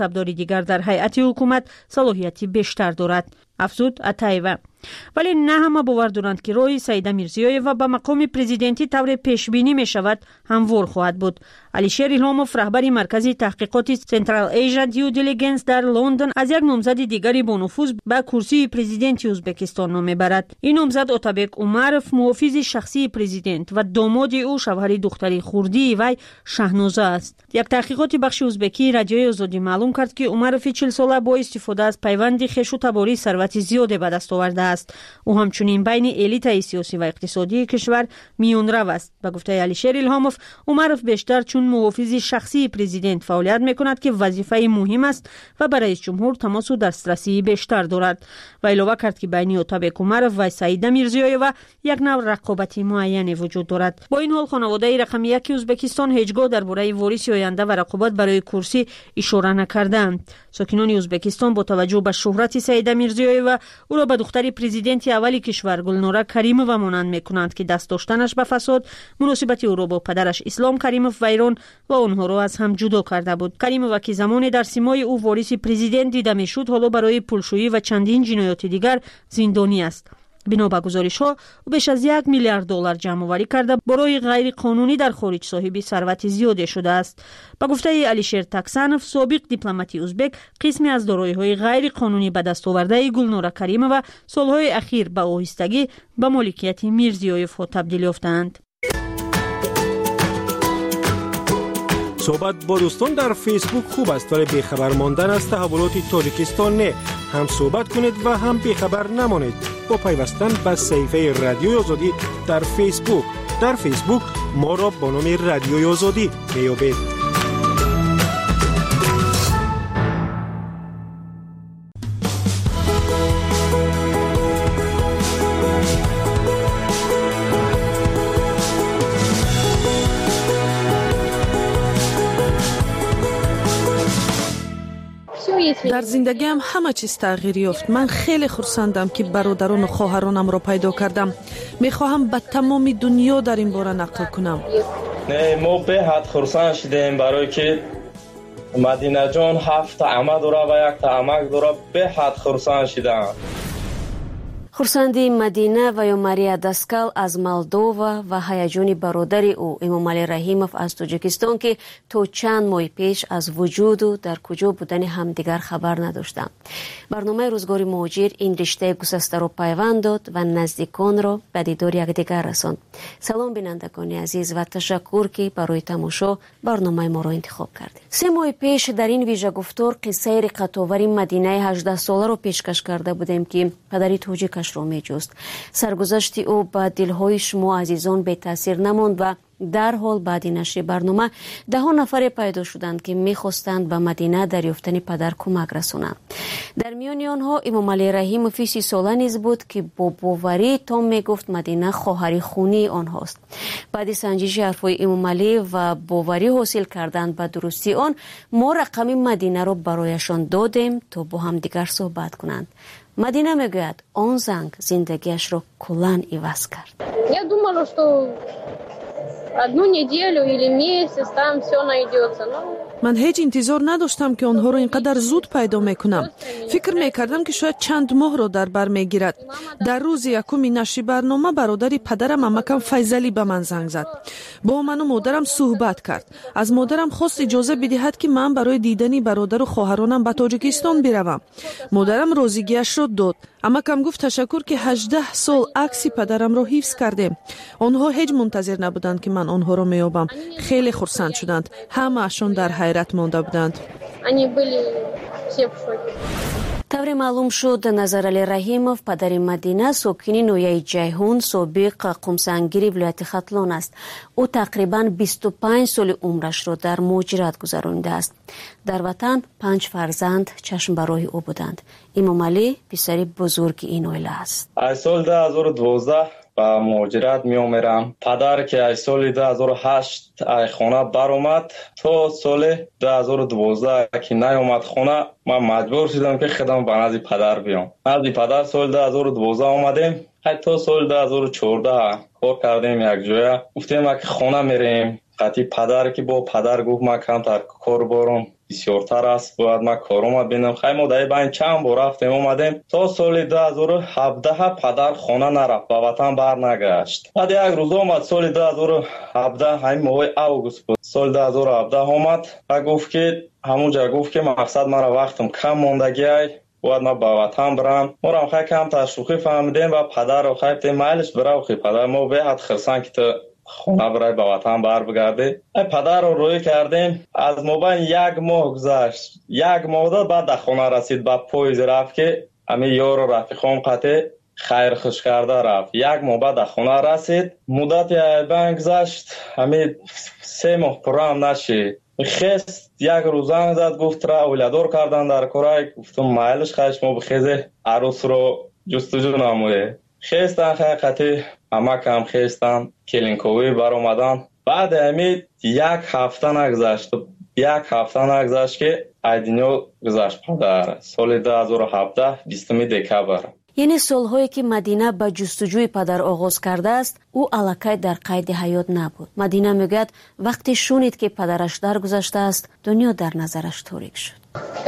منصبداری دیگر در هیئت حکومت صلاحیتی بیشتر دارد. افزود اتایوا. ولی نه همه باور دارند که روی سعیده میرزیویوا به مقام پرزیدنتی طور پیش بینی می شود هموار خواهد بود. علیشیر الهاموف رهبر مرکز تحقیقات سنترال ایژا دیو دیلیجنس در لندن از یک نامزد دیگری با نفوذ به کرسی پرزیدنتی ازبکستان نام میبرد. این نامزد اتابک اومروف محافظ شخصی پرزیدنت و داماد او شوهر دختری خردی وی شهنازه است. یک تحقیقات بخش ازبکی رادیوی آزادی معلوم کرد که اومروف 40 ساله با استفاده از پیوند خویش و تباری ثروت زیاد به دست آورده است. او همچنین بین الیت سیاسی و اقتصادی کشور میانرو است. به گفته علیشیر الهاموف، اومروف بیشتر چون محافظ شخصی پرزیدنت فعالیت میکند که وظیفه مهم است و برای رئیس جمهور تماس و دسترسی بیشتر دارد. و علاوه کرد که بین اتابک اومروف و سعیده میرزیویوا یک نوع رقابتی معینی وجود دارد. با این حال خانواده رقم 1 ازبکستان هیچگاه درباره وارث آینده و رقابت برای کرسی اشاره نکردند. ساکنان ازبکستان با توجه به شهرت سعیده میرزیویوا او را به دختر پرزیدنت اولی کشور گلنوره کریمووا مانند میکنند که دست داشتنش به فساد، مناسبت او را با پدرش اسلام کریموف ویران و آنها را از هم جدا کرده بود. کریمووا که زمانی در سیمای او وارث پرزیدنت دیده میشد، حالا برای پولشویی و چندین جنایات دیگر زندانی است. بنا به گزارش‌ها او بیش از 1 میلیارد دلار جمع‌آوری کرده برای غیر قانونی در خارج صاحب ثروت زیادی شده است. به گفته علیشیر تکسانوف، سابق دیپلمات ازبک، قسمی از دارایی‌های غیر قانونی به دست آورده گلنوره کریمووا سالهای اخیر به آهستگی به مالکیت میرزیویوف‌ها تبدیل یافتند. صحبت با دوستان در فیسبوک خوب است، ولی بیخبر ماندن از تحولات تاجیکستان نه. هم صحبت کنید و هم بیخبر نمانید با پیوستن به صفحه رادیوی آزادی در فیسبوک. در فیسبوک ما را با نام رادیوی آزادی میابید. در زندگیم همه چیز تغییر یافت. من خیلی خرسندم که برادران و خواهرانم را پیدا کردم. میخواهم به تمام دنیا در این باره نقل کنم. ما به حد خرسند شدیم برای که مدینه جان 7 عمه داره و 1 عمک داره. به حد خرسند شدم. خورسندی مدینه و یا ماریا داسکال از مالدووا و هیجان برادر او امامعلی رحیموف از تاجیکستان که تا چند ماه پیش از وجود و در کجا بودن همدیگر خبر نداشتند. برنامه روزگار مهاجر این رشته گسسته را پیوند داد و نزدیکان را به دیدار یکدیگر رساند. سلام بینندگان عزیز و تشکر که برای تماشا برنامه ما را انتخاب کردید. 3 ماه پیش در این ویژه گفتار قصه رقت‌آور مدینه 18 ساله را پیشکش کرده بودیم که پدری تاجیکش را میجست. سرگذشت او با دلهای شما عزیزان به تاثیر نماند و در حال بعد نشر برنامه 10 نفر پیدا شدند که میخواستند به مدینه دریافتن پدر کمک رسانند. در میان آنها امامعلی رحیموف 30 ساله نیز بود که با باوری تام میگفت مدینه خواهر خونی آنهاست. بعد سنجش حرفهای امامعلی و باوری حاصل کردن به درستی آن، ما رقم مدینه را برایشان دادیم تا با هم دیگر صحبت کنند. مدینه میگوید آن زنگ زندگیش را کلاً عوض کرد. Я думала, что одну неделю или месяц там все найдется. من هیچ انتظار نداشتم که آنها را اینقدر زود پیدا میکنم. فکر میکردم که شاید چند ماه را در بر میگیرد. در روز یکم نشر برنامه برادری پدرم عمکم فیضلی به من زنگ زد. با من و مادرم صحبت کرد. از مادرم خواست اجازه بدهد که من برای دیدن برادر و خواهرانم به تاجیکستان بروم. مادرم راضیگیش را داد. عمکم گفت تشکر که 18 سال عکس پدرم را حفظ کردیم. آنها هیچ منتظر نبودند که من آنها را میابم. خیلی خرسند شدند. همه اشون در حیرت مانده بودند. طور معلوم شد نظرعلی رحیموف پدر مدینه ساکن نویه جیهون سابق قمسنگیری ولایت ختلان است. او تقریباً 25 سال عمرش را در مهاجرت گذرانیده است. در وطن 5 فرزند چشم برای او بودند. امامعلی پسر بزرگ این عائله است. از سال 2012 با مهاجرت می آمرم. پدر که از سال 2008 خانه بر اومد تا سال 2012 که نیامد خانه، من مجبور شدم که خودم به نزد پدر بیام. نزد پدر سال 2012 آمدیم. حتی سال 2014 کار کردیم یک جای. گفتیم که خانه میریم. قطعی پدر که با پدر گفت ما کمتر کار برم بسیارتر است باید ما کارم ببینم. خیلی ما در این چند بار رفتیم اومدیم تا سال 2017 پدر خانه نرفت به وطن برنگشت. بعد یک روز اومد سال 2017 همین ماه اوگوست بود سال 2017 اومد و گفت که همونجا گفت که مقصد مرا وقتم کم موندگی باید ما به وطن برم. ما را خیلی کم تشویقی فهمیدیم و پدر رو خیلی مایلش برای خیلی پدر ما به حد خرسان که تو خونه برای به وطن بر بگرده. پدر رو روی کردیم از مابین 1 ماه گذشت. 1 ماه داد بعد در خونه رسید با پویز رفت که همه یار و رفیقام قطع خیر خوش کرده رفت. 1 ماه بعد در خونه رسید مدت بین گذشت همه 3 ماه پرام نشید. خست 1 روز زنگ زد گفت را اولادور کردن در کره. گفتم مایلش خیش ما بخیزه عروس رو جستجو نموده. خستن خیلی همه کم خستن کلینکوی بر اومدن. بعد همین 1 هفته نگذشت 1 هفته نگذشت که ایدینو گذشت پدر سال 2017 20 دکبر. یعنی سالهایی که مدینه به جستجوی پدر آغاز کرده است او الکی در قید حیات نبود. مدینه میگوید وقتی شنید که پدرش درگذشته است دنیا در نظرش تاریک شد.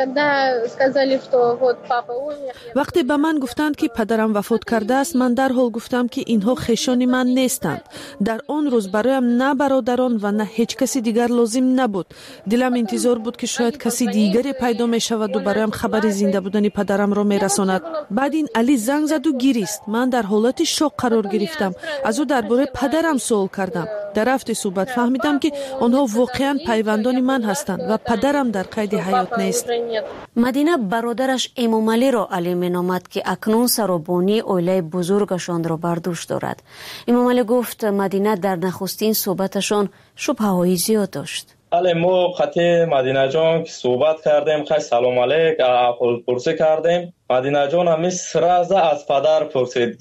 وقتی به من گفتند که پدرم وفات کرده است من در حال گفتم که اینها خویشان من نیستند. در آن روز برایم نه برادران و نه هیچ کسی دیگر لازم نبود. دلم انتظار بود که شاید کسی دیگری پیدا می شود و برایم خبر زنده بودن پدرم را می رساند. بعد این علی زنگ زد و گریست. من در حالت شوک قرار گرفتم. از او درباره پدرم سوال کردم. در رفت صحبت فهمیدم که آنها واقعا پیوندان من هستند و پدرم در قید حیات نیست. مدینه برادرش امام علی را علی مینامد که اکنون سرابانی اوله بزرگشان را بر دوش دارد. امام علی گفت مدینه در نخستین صحبتشان شبهه‌های زیاد داشت. بله ما خطی مدینه جان که صحبت کردیم خیلی سلام علیک پرسه کردیم. مدینه جان همی سرازه از پدر پرسید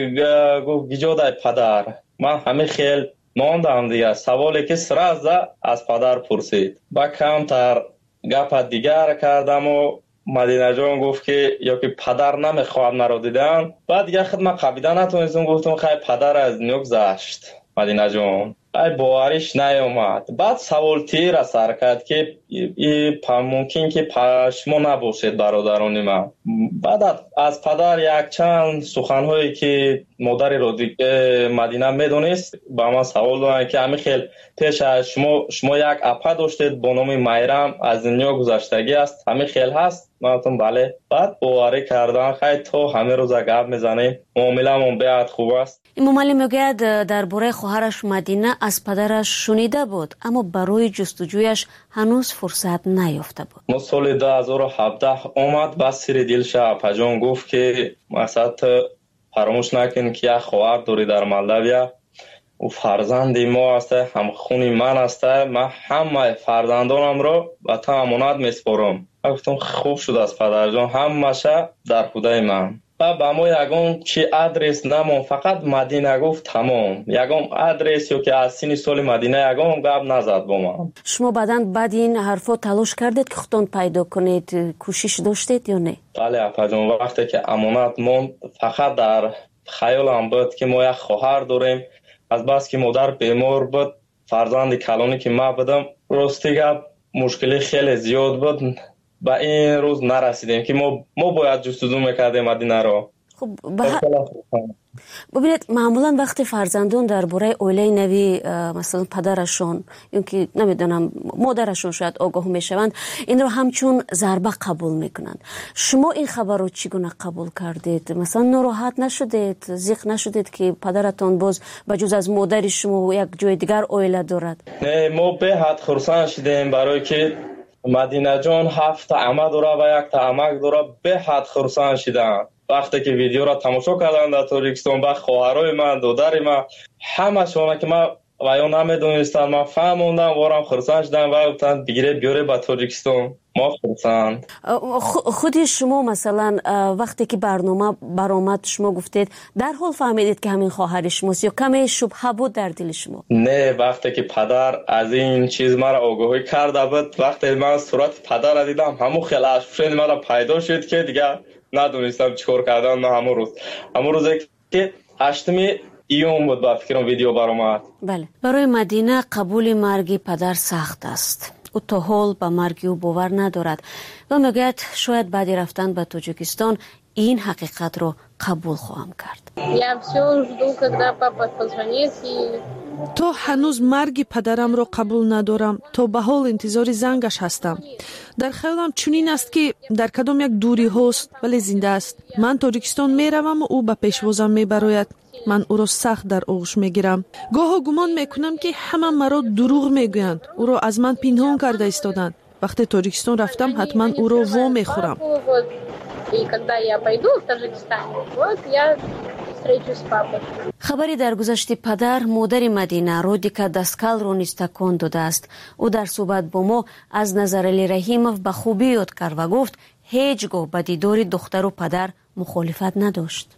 گفت گیجاده پدر. من همی خیلی ماندم دیگه سوالی که سرازه از پدر پرسید و کمتر گپ دیگر کردم و مدینه جان گفت که یا که پدر نمیخواد مرا دیدن. بعد دیگه خدمت قبیده نتونستم گفتم خیلی پدر از دنیا گذشت مدینه جان ای باوریش نیومد. بعد سوال تیر سر کرد که ممکن که شما نباشید برادران من. بعد از پدر یک چند سخنهایی که مادر رو مدینه میدونست با من سوال دادن که همین خیلی پیش از شما یک اپا داشتید با نام میرم از دنیا گذشتگی است همین خیلی هست. من گفتم بله. بعد باوری کردن خیلی تو همه روز گپ میزنیم معامله‌مون بیاد خوب است. امام علی میگوید درباره خواهرش مدینه از پدرش شنیده بود اما برای جستجویش هنوز فرصت نیافته بود. ما سال 2017 اومد با سر دلش اپاجان گفت که مثلا فراموش نکن که یک خواهر داری در مالداویا و فرزند ما است هم خونی من است. من همه فرزندانم رو به تو امانت میسپارم. گفتم خوب شد از پدر جان همشه در خدای من. با ما یگان چی ادرس نمون فقط مدینه گفت تمام. یگان ادرس یا که از سین سال مدینه یگان گپ نزد با ما. شما بعد این حرفا تلاش کردید که خودتون پیدا کنید کوشش داشتید یا نه؟ بله اپا جان وقتی که امانت موند فقط در خیالم بود که ما یک خواهر داریم. از بس که مادر بیمار بود فرزند کلانی که ما بودم راستی گپ مشکلی خیلی زیاد بود. با این روز نرسیدیم که ما باید جستجو میکردیم مدینه رو. خب ببینید معمولا وقتی فرزندان درباره اوله نوی مثلا پدرشون یا که نمیدونم مادرشون شاید آگاه میشوند این رو همچون ضربه قبول میکنند. شما این خبر رو چگونه قبول کردید؟ مثلا ناراحت نشدید؟ زیق نشدید که پدرتون باز بجز از مادر شما یک جای دیگر اوله دارد؟ نه ما به حد خرسان شدیم برای که مدینه جان 7 عمه داره و 1 عمک داره. به حد خرسان شدن وقتی که ویدیو را تماشا کردن در تاجیکستان با خواهرای من دادر من همه شونه که من و یا نمیدونستن من فهموندم وارم خرسان شدن و گفتن بگیره بیاره با تاجیکستان. ما خرسان خودی شما مثلا وقتی که برنامه برآمد شما گفتید در حال فهمیدید که همین خواهر شماست یا کمی شبهه بود در دل شما؟ نه وقتی که پدر از این چیز مرا آگاهی کرده بود وقتی من صورت پدر را دیدم همون خیلی اشفشن مرا پیدا شد که دیگه ندونستم چیکار کردن. همون روز که 8 ایوم بود با فکرم ویدیو برآمد. بله، برای مدینه قبول مرگ پدر سخت است. او تا حال به مرگ او باور ندارد و میگوید شاید بعد رفتن به تاجیکستان این حقیقت رو قبول خواهم کرد. تو هنوز مرگ پدرم رو قبول ندارم، تو به حال انتظار زنگش هستم. در خیالم چنین است که در کدام یک دوری هست ولی زنده است. من تاجیکستان میروم و او به پیشوازم میبراید. من او را سخت در آغوش میگیرم. گاه گمان میکنم که همه مرا دروغ میگویند. او را از من پنهان کرده ایستادند. وقتی تاجیکستان رفتم حتما او را وا میخورم. خبری در گذشته پدر مادر مدینه رودیکا داسکال رو نیز تکان داده است. او در صحبت با ما از نظر علی رحیموف به خوبی یاد کرد و گفت هیچگاه به دیدار دختر و پدر مخالفت نداشت.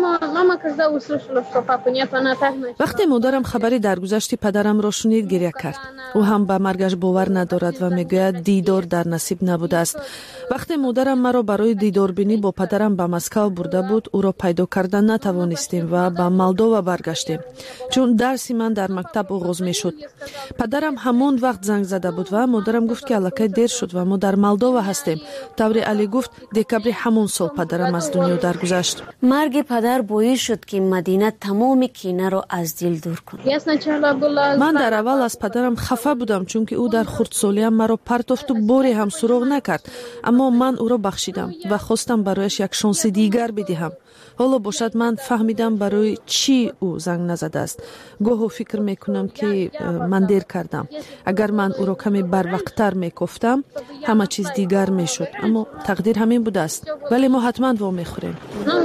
وقتی مادرم خبری درگذشت پدرم را شنید گریه کرد. او هم به مرگش باور ندارد و میگوید دیدار در نصیب نبوده است. وقتی مادرم مرا برای دیدار بینی با پدرم به مسکو برده بود، او را پیدا کردن نتوانستیم و به مالدووا برگشتیم، چون درسی من در مکتب آغاز میشد. پدرم همان وقت زنگ زده بود و مادرم گفت که الکی دیر شد و ما در مالدووا هستیم. طوری علی گفت دکبر همون سال پدرم از دنیا درگذشت. مرگ پدر باعث شد که مدینه تمام کینه را از دل دور کند. من در اول از پدرم خفه بودم، چون که او در خردسالیم مرا پرتافت و باری هم سراغ نکرد، اما من او را بخشیدم و خواستم برایش یک شانس دیگر بدهم. حالا باشد من فهمیدم برای چی او زنگ نزده است. گاهی فکر میکنم که من دیر کردم. اگر من او را کمی بروقتر میگفتم همه چیز دیگر میشد، اما تقدیر همین بوده است. ولی ما حتما وا میخوریم.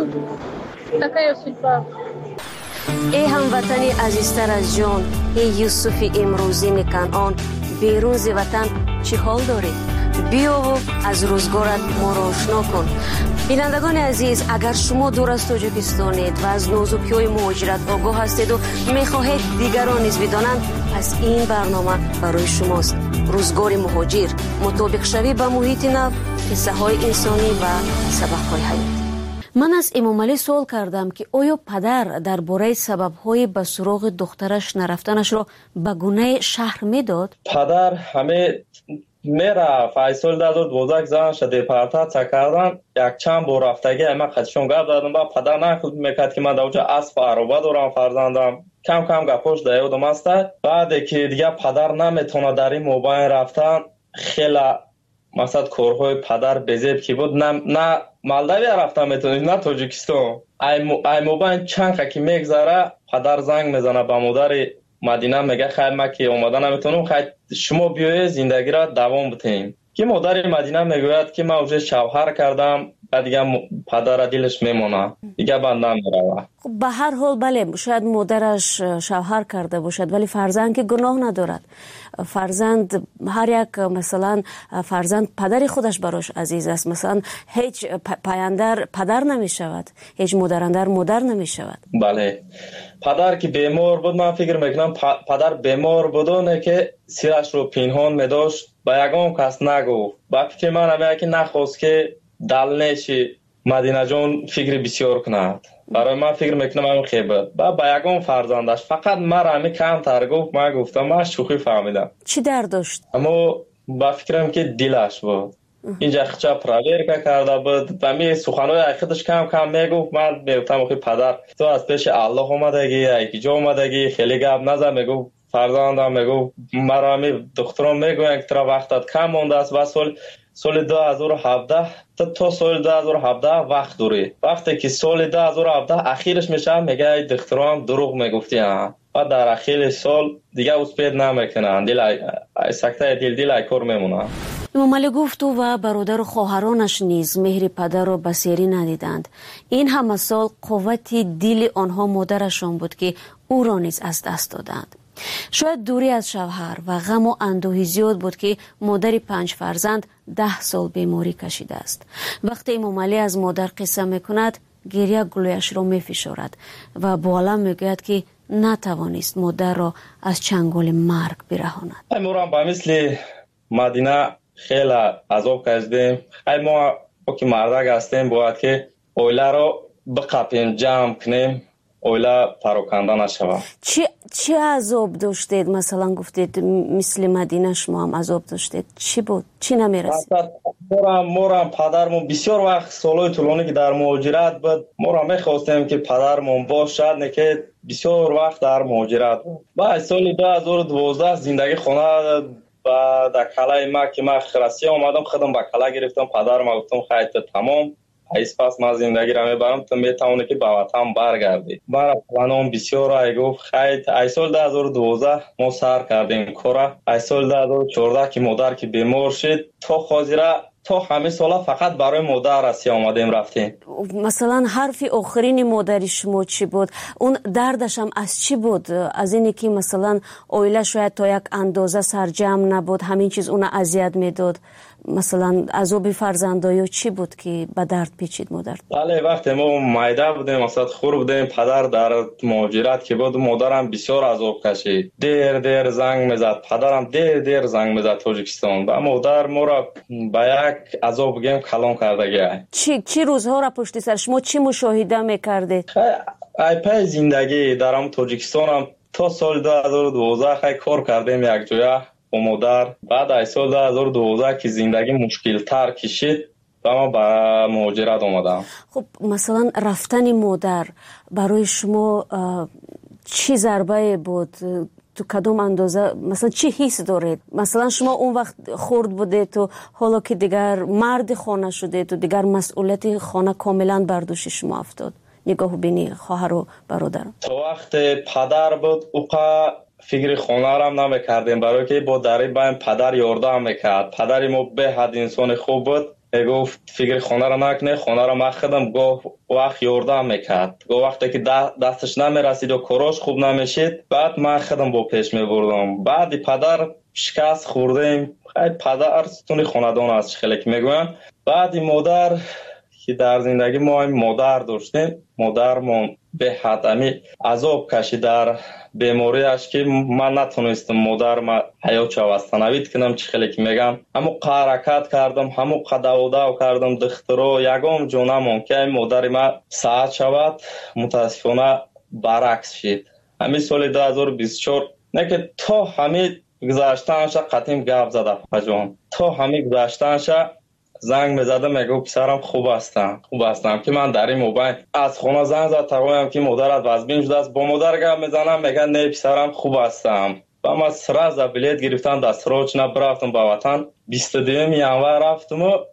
ای هموطنی عزیزتر از جان، ای یوسف امروزین کنعان، بیرون ز وطن چی حال داری؟ بیا و از روزگارت ما را آشنا کن. بینندگان عزیز، اگر شما دور از تاجیکستانید و از نازکی‌های مهاجرت آگاه هستید و می‌خواهید دیگران نیز بدانند، پس این برنامه برای شماست. روزگار مهاجر، مطابق شوی با محیط نو، قصه‌های انسانی و سبق‌های حیاتی. من از امام علی سوال کردم که آیا پدر درباره سبب‌های به سراغ دخترش نرفتنش را به گونه شهر میداد؟ پدر همه میره فیصل داد و 12 زن شده پارتات کردن. یک چند بار رفتگی اما خودشون گپ دادن. با پدر نخود میکرد که من در اونجا اسب عروبه دارم فرزندم. کم کم گپاش دایودم است. بعد که دیگه پدر نمیتونه در این موبایل رفتن، خیلی مثلا کارهای پدر بزیب که بود، نه مالداوی رفتن میتونه، نه تاجیکستان. ای موبایل چند که میگذره پدر زنگ میزنه به مادر مدینه، میگه خیر ما که اومدن نمیتونم، خیر شما بیاید زندگی را دوام بدیم. که مادر مدینه میگوید که من اوج شوهر کردم و دیگه پدر دلش میمونه، دیگه بندم میره. به هر حال بله، شاید مادرش شوهر کرده باشد ولی فرزند که گناه ندارد. فرزند هر یک مثلا فرزند پدر خودش براش عزیز است. مثلا هیچ پایندر پدر نمی شود، هیچ مادراندر مادر نمی شود. بله، پدر که بیمار بود، من فکر میکنم پدر بیمار بودونه که سیرش رو پنهان میداشت، با یگان کس نگفت. با فکر من همیه که نخواست که دل نشی مدینه جان فکر بسیار کند. برای من فکر میکنم همین خیبت با یگان فرزندش فقط مرا همی کم تر گفت. من گفتم من شوخی فهمیدم. چی درد داشت؟ اما با فکرم که دلش بود اینجا خچا پراویر کرده بود و می سخنهای خودش کم کم میگفت. من میگفتم که پدر تو از پیش الله اومدگی، یکی جا اومدگی، خیلی گپ نزن. میگفت فرزندم، میگفت مرا همی دخترم میگوین که ترا وقتت کم مونده است و سال 2017 تا سال 2017 وقت دوری. وقتی که سال 2017 اخیرش میشه میگه دخترم دروغ میگفتی و در اخیر سال دیگه اسپید نمیکنن، دل سکته دل کار میمونه. امام علی گفت او و برادر و خواهرانش نیز مهر پدر را بسیاری ندیدند. این همه سال قوت دل آنها مادرشان بود که او را نیز از دست دادند. شاید دوری از شوهر و غم و اندوهی زیاد بود که مادر 5 فرزند 10 سال بیماری کشیده است. وقتی امام علی از مادر قصه میکند، گریه گلویش را میفشارد و با علم میگوید که نتوانست مادر را از چنگال مرگ برهاند. ما با مثل مدینه خیلی عذاب کشیدیم. ما که مردک هستیم باید که اوله را بقپیم، جمع کنیم اویلا پراکنده نشود. چی عذاب داشتید؟ مثلا گفتید مثل مدینه شما هم عذاب داشتید، چی بود؟ چی نمیرسید؟ مورم پدرمون بسیار وقت سالهای طولانی که در مهاجرت بود، مورم میخواستیم که پدرمون باشد، نه که بسیار وقت در مهاجرت بود. بعد سال 2012 زندگی خونه و در کلای ما که من خرسی آمدم، خودم با کلا گرفتم، پدرم گفتم خیلی تمام ایس پس من زندگی را میبرم، تو میتونی که به وطن برگردی. برای پلانم بسیار ای گفت خیلی ای سال 2012 ما سر کردیم کارا. ای سال 2014 که مادر که بیمار شد، تو خاطره تو همه سالا فقط برای مادر راستی آمدیم رفتیم. مثلا حرف آخرین مادری شما چی بود؟ اون دردش هم از چی بود؟ از اینی که مثلا اویله شاید تا یک اندازه سرجم نبود، همین چیز اون اذیت میداد؟ مثلا عذاب فرزندایی چی بود که به درد پیچید مادر؟ بله، وقتی ما مایده بودیم، مثلا خور بودیم، پدر در مهاجرت که بود، مادرم بسیار عذاب کشید. دیر زنگ میزد، پدرم دیر زنگ میزد تاجیکستان. و مادر ما را به یک عذاب گیم کلان کرده گیه. چی روزها را پشت سر شما چی مشاهده میکردید؟ ای پای زندگی درم تاجیکستان هم تا سال 2012 خیلی کار کردیم یک جایه با مادر. بعد ای سال 2012 که زندگی مشکل تر کشید و ما به مهاجرت آمدم. خب مثلا رفتن مادر برای شما چی ضربه بود؟ تو کدوم اندازه مثلا چی حس دارید؟ مثلا شما اون وقت خرد بوده تو، حالا که دیگر مرد خانه شده تو، دیگر مسئولیت خانه کاملا بر دوش شما افتاد. نگاه بینی خواهر و برادر. تو وقت پدر بود اوقا فکر خانه را هم نمیکردیم، برای که با دری بایم پدر یاردم میکرد. پدری ما به حد انسان خوب بود، گفت فکر خانه را نکنه، خانه را مخدم گفت وقت یاردم میکرد. گفت وقتی که دستش نمیرسید و کاراش خوب نمیشید، بعد من خودم با پیش میبردم. بعد پدر شکست خوردیم، خیلی پدر ستون خاندان است خیلی که میگویم. بعد مادر که در زندگی ما مادر داشتیم، مادرمون به حد عذاب کشید در بیماریش که من نتونستم مادر ما حیات شوستنوید کنم. چه خیلی که میگم همو حرکت کردم، همو قداوداو کردم، دخترو یگام جونمون که مادر ما ساعت شود متاسفانه برعکس شد. همین سال 2024 نه که تا همین گذاشتنش قطعیم گپ زده پجان، تا همین گذاشتنش زنگ میزده میگه پسرم خوب هستم که من در این موبایل از خونه زنگ زد تقویم که مادرت وزبین شده است. با مادر گپ میزنم میگه نه پسرم خوب هستم. و من سرازا بلیت گرفتم دستروچ نبرفتم به وطن. 22 ینور رفتم و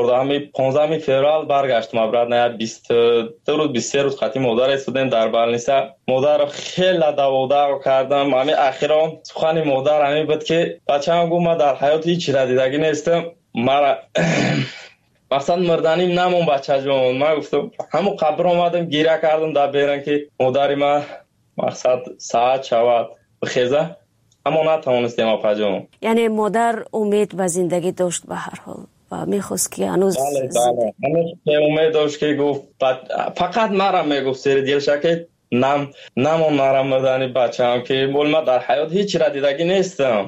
15 فوریه برگشتم. برات نه 22 روز 23 روز خاطی مادر استودیم در بالنیسا. مادر خیلی داودا کردم. همین اخیرا سخن مادر همین بود که بچه‌ام گفت من در حیات هیچ چیز دیدگی نیستم، مرا مثلا مردنیم نمون بچه جون. من گفتم همون قبر آمدم گیره کردم در بیرن که مادری ما مقصد ساعت شود بخیزه، اما نتوانستیم اپا جون. یعنی مادر امید و زندگی داشت به هر حال و میخواست که هنوز بله هنوز امید داشت که گفت فقط مرا میگفت سری دیل شکل نمون مرا مردنی بچه هم که بول من در حیات هیچ را دیدگی نیستم.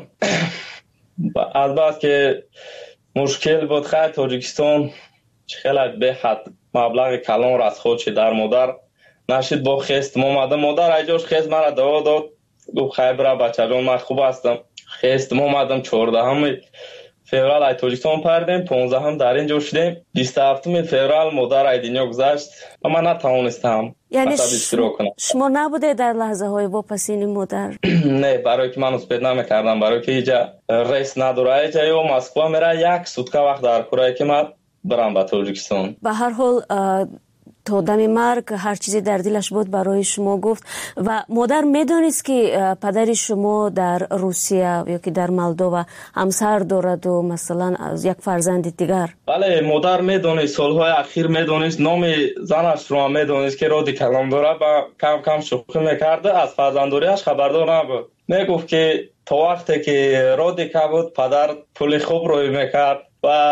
از بعد که مشکل بود خیلی تاجیکستان خیلی به حد مبلغ کلان را از خودش در مادر نشید با خست مامده. مادر ایجاش خست مرا دوا داد، گفت خیلی برا بچه جان من خوب هستم. خست مامدم 14 فوریه ای تاجیکستان پردیم، 15 هم در اینجا شدیم. 27 فوریه مادر ای دنیا گذشت و من نتوانستم. یعنی شما نبوده در لحظه های واپسین مادر؟ نه، برای که من اسپید نمیکردم، برای که اینجا ریس نداره. اینجا یا مسکو میره یک سوتکه وقت در کورایی که من برم به تاجیکستان. به هر حال تا دم مرگ هر چیزی در دلش بود برای شما گفت. و مادر میدونست که پدر شما در روسیه یا که در مولدووا همسر دارد و مثلا از یک فرزند دیگر؟ بله مادر میدونست، سالهای اخیر میدونست، نام زنش رو میدونست که رادی کلام داره و کم کم شوخی میکرده. از فرزنداریش خبردار نبود. میگفت که تا وقتی که رادی که بود پدر پول خوب روی میکرد و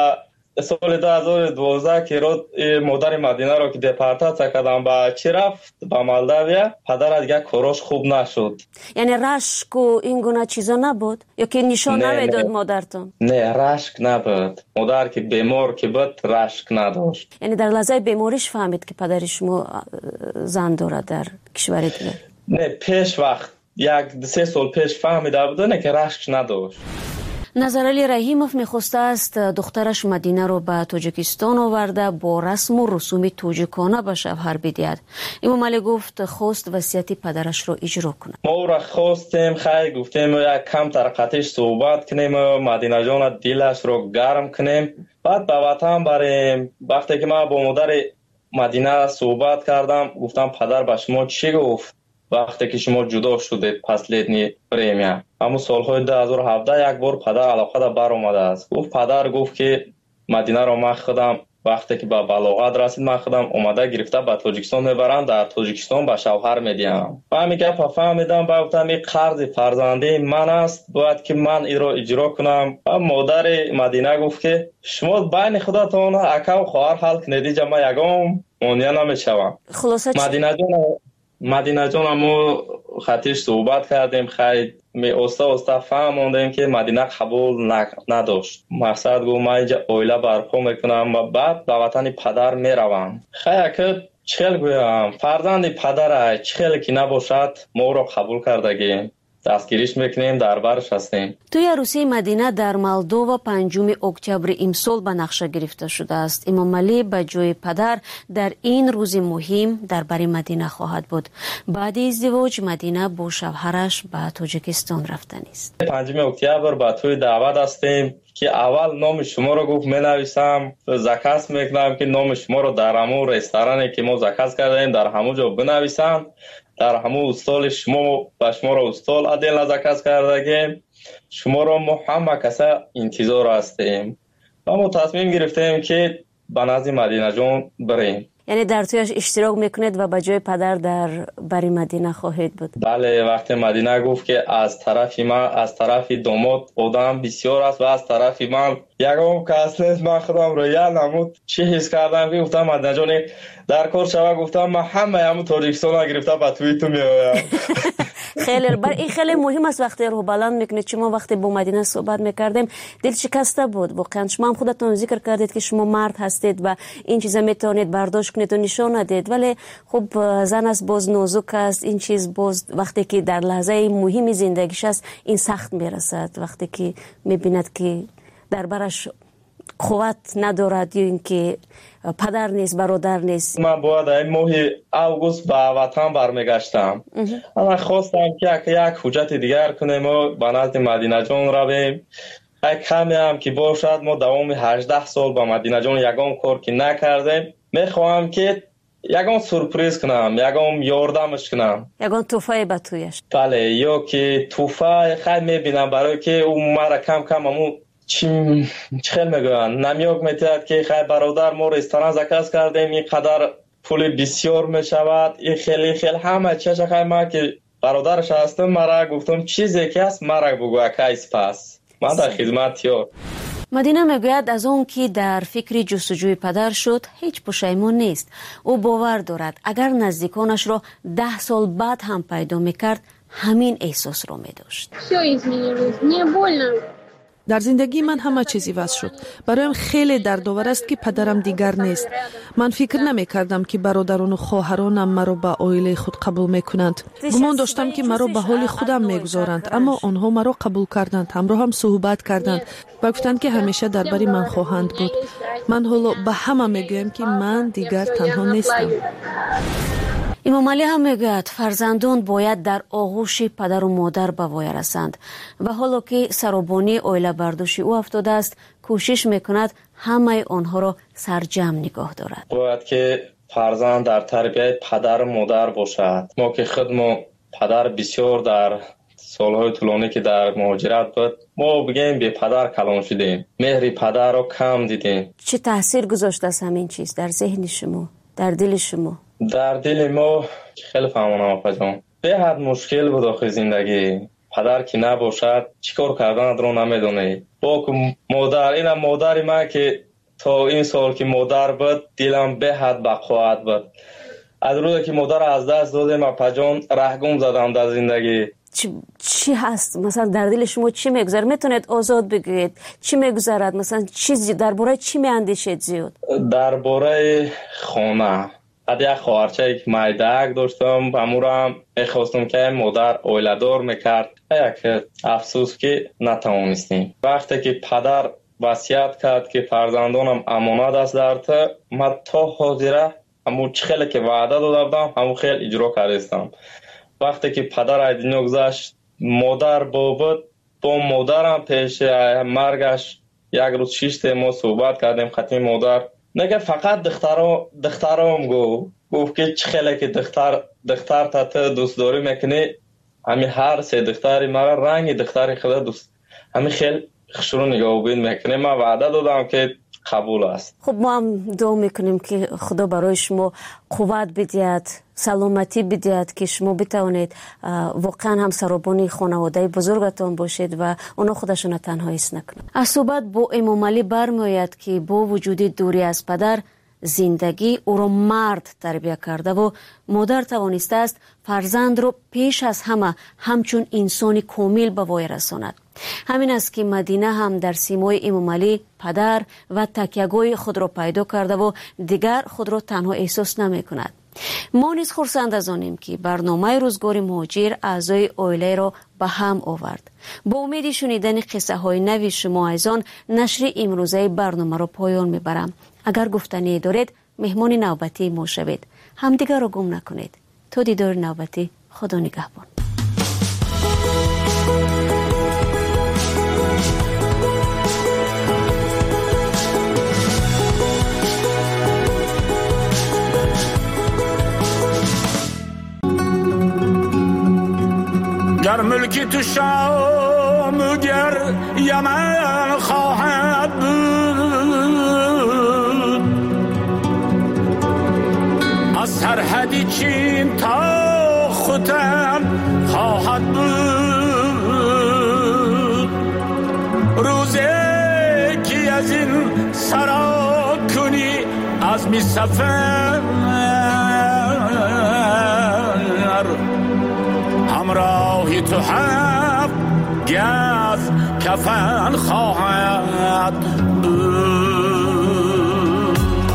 سال 2012 که مادر مدینه رو که دپارتاڅیا کردم با چی رفت با مالداویا، پدر دیگه کاراش خوب نشد. یعنی رشک و این گونه چیزا نبود یا که نشان نمیداد مادرتون؟ نه رشک نبود. مادر که بیمار که بود رشک نداشت. یعنی در لحظه بیماریش فهمید که پدرش زن داره در کشور دیگه؟ نه پیش وقت 1-3 سال پیش فهمیده بود نه که رشک نداشت. نظرعلی رحیموف میخواسته است دخترش مدینه رو به تاجیکستان آورده با رسم و رسوم تاجیکانه به شوهر بدهد. امام علی گفت خواست وصیت پدرش رو اجرا کنه. ما او را خواستیم خیلی گفتیم یک کم ترقتش صحبت کنیم، مدینه جان دلش رو گرم کنیم، بعد به وطن بریم. وقتی که ما با مادر مدینه صحبت کردم گفتم پدر به شما چی گفت وقتی که شما جدا شدید پس لیدنی پریمیا؟ همون سالهای 2017 یک بار پدر علاقه بر اومده است. پدر گفت که مدینه رو من خودم وقتی که به بلاغت رسید من خودم اومده گرفته به تاجیکستان میبرم، در تاجیکستان به شوهر میدیم. من میگم فهمیدم گفتم این قرض فرزندی من است، باید که من این رو اجرا کنم. مادر مدینه گفت که شما بین خودتون اکا و خواهر حل کنید، جا من یگام مانع نمیشوم. خلاصه مدینه جان ما خطیش صحبت کردیم، خیلی استا فهموندیم که مدینه قبول نداشت. مقصد گفت من اینجا اویله برپا میکنم و بعد به وطن پدر میروم. خیلی که چخیل گویم فرزند پدر چخیل که نباشد ما رو قبول کردگیم، دستگیریش میکنیم، در برش هستیم. توی عروسی مدینه در مالدووا 5 اکتبر امسال به نقشه گرفته شده است. امام علی به جای پدر در این روز مهم در بر مدینه خواهد بود. بعد ازدواج مدینه با شوهرش به تاجیکستان رفتن است. 5 اکتبر با توی دعوت هستیم که اول نام شما رو گفت مینویسم، زکات میکنم که نام شما رو در همون رستورانی که ما زکات کردیم در همون جا بنویسم، در همون استال شما و شما رو استال عدل نزکست کردگیم، شما رو ما همه کسا انتظار هستیم و ما تصمیم گرفتیم که به نزد مدینه جان بریم. یعنی در تویش اشتراک میکنید و به جای پدر در بری مدینه خواهید بود؟ بله. وقتی مدینه گفت که از طرف من از طرف داماد آدم بسیار است و از طرف من یکم کس نیست، من خودم رو یا نمود چی حس کردم که گفتم مدینه جان در کار شوه، گفتم من همه همون تاجیکستان گرفته به توی تو میایم. این خیلی مهم است وقتی رو بلند میکنید. شما وقتی با مدینه صحبت میکردیم دل شکسته بود واقعا. شما هم خودتون ذکر کردید که شما مرد هستید و این چیزا میتونید برداشت کنید و نشون ندید، ولی خب زن است باز نازک است. این چیز باز وقتی که در لحظه مهم زندگیش است این سخت میرسد، وقتی که میبیند که در برش قوت ندارد یا اینکه پدر نیست برادر نیست. من باید این ماه اوگوست به وطن برمیگشتم. اما خواستم که یک حجت دیگر کنیم و به نزد مدینه جان رویم. کمی هم که باشد ما دوام 18 سال با مدینه جان یگام کار که نکردیم، میخواهم که یگام سورپریز کنم، یگام یاردمش کنم، یگام توفای به تویش. بله، یا که توفای خیلی میبینم برای که اون مرا کم کم همون چی خیلی میگوین نمیاک میتید که خیلی برادر ما رستوران زکات کردیم این قدر پول بسیار میشود، این خیلی همه چیز خیلی ما که برادرش هستم مرا گفتم چیزی که هست مرا بگو اکایس پس من در خدمت یار. مدینه میگوید از اون که در فکر جستجوی پدر شد هیچ پشیمون نیست. او باور دارد اگر نزدیکانش را 10 سال بعد هم پیدا میکرد همین احساس رو میداشت. در زندگی من همه چیزی واسه شد. برایم خیلی دردآور است که پدرم دیگر نیست. من فکر نمی کردم که برادران و خواهرانم مرا به عائله خود قبول میکنند. گمان داشتم که مرا به حال خودم میگذارند، اما آنها مرا قبول کردند، همراه هم صحبت کردند و گفتند که همیشه درباره من خواهند بود. من حالا به همه میگویم که من دیگر تنها نیستم. امام علی هم میگوید فرزندان باید در آغوش پدر و مادر به وای رسند و حالا که سرابانی عائله برداشت او افتاده است کوشش میکند همه آنها را سرجم نگاه دارد. باید که فرزند در تربیت پدر و مادر باشد. ما که خودمون پدر بسیار در سالهای طولانی که در مهاجرت بود ما بگیم به پدر کلان شدیم، مهر پدر رو کم دیدیم. چه تاثیر گذاشته است همین چیز در ذهن شما، در دل شما؟ در دل ما خیلی فهمانم آقا جان به حد مشکل بود آخه زندگی. پدر که نباشد چیکار کردن رو نمیدونه. با مادر اینم مادر ما که تا این سال که مادر بود دلم به حد بقوت بود. از روزی که مادر از دست دادم ما پجان رهگم زدم در زندگی. چی هست مثلا در دل شما چی میگذره؟ میتونید آزاد بگویید چی میگذرد؟ مثلا چیزی درباره چی میاندیشید زیاد؟ درباره خانه. از یک خواهرچه که مایدک داشتم امورم میخواستم که مادر اویلدار میکرد. یک افسوس که نتوانستیم. وقتی که پدر وصیت کرد که فرزندانم امانت است در تو، من تا حاضره همون خیلی که وعده داده بودم همون خیلی اجرا کردم. وقتی که پدر از دنیا گذشت مادر با مادرم پیش مرگش یک روز 6 ما صحبت کردیم. خطی مادر نگه فقط دخترام گفت که چه خیلی که دختر تا دوست داری میکنی، همین هر سه دختری مرا رنگ دختری خدا دوست همین خیلی خشرو نگاه بین میکنه. من وعده دادم که قبول است. خب ما هم دعا میکنیم که خدا برای شما قوت بدهد، سلامتی بدهد که شما بتوانید واقعا هم سرابانی خانواده بزرگتان باشید و اونا خودشون تنها حس نکنند. از صحبت با امام علی برمیآید که با وجود دوری از پدر زندگی او را مرد تربیت کرده و مادر توانسته است فرزند را پیش از همه همچون انسانی کامل به وای رساند. همین است که مدینه هم در سیمای امام علی پدر و تکیه‌گاه خود را پیدا کرده و دیگر خود را تنها احساس نمی کند. ما نیز خرسند از آنیم که برنامه روزگار مهاجر اعضای عائله را به هم آورد. با امید شنیدن قصه های نوی شما ایزان نشر امروزه برنامه را پایان میبرم. اگر گفتنی دارید مهمان نوبتی ما شوید. همدیگر را گم نکنید. تا دیدار نوبتی، خدا نگهبان. گر ملکی تو شام گر یمن خواهد بود، از سرحدی چین تا ختن خواهد بود. روزی که از این سرا کنی از می سفر همراهی تو هم گز کفن خواهد بود.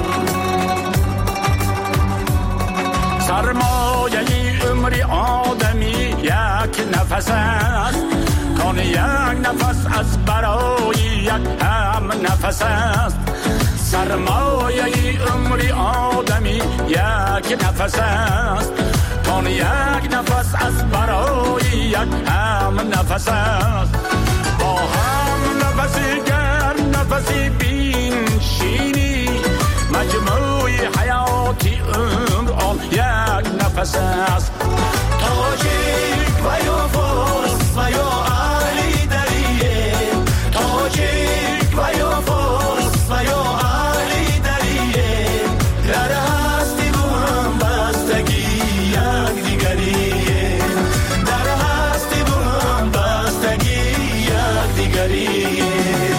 سرمایه عمر آدمی یک نفس است، کان یک نفس از برای یک هم نفس است. سرمایه عمر آدمی یک نفس است، کان یک نفس از برای یک هم نفس است. با هم نفسی گر نفسی بین شینی، مجموع حیاتی عمر آن یک نفس است. تاجیک و یا فارس و یا علی دریه، تاجیک و یا فارس و یا علی دریه، در هستی با هم بستگی یک دیگریه، در هستی با هم بستگی یک دیگریه.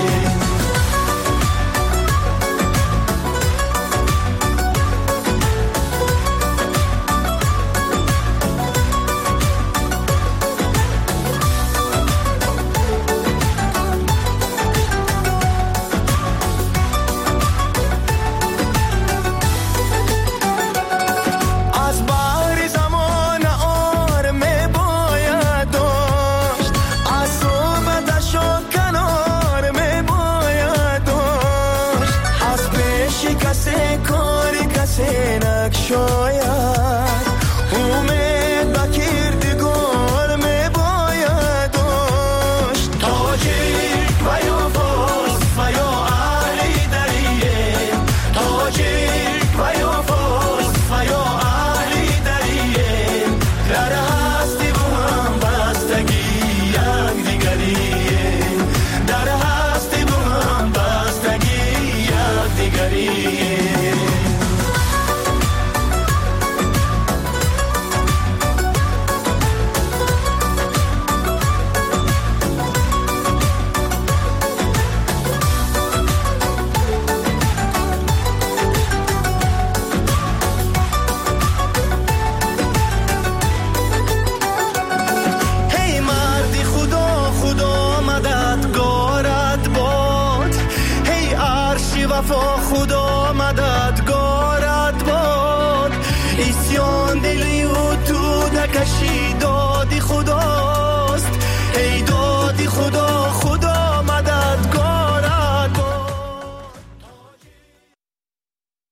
شاید امید با کردگار می باید داشت. تاجیک و یا فارس و یا علی دریه، تاجیک و یا فارس و یا علی دریه، در هستی با هم بستگی یک دیگریه، در هستی با هم بستگی یک دیگریه.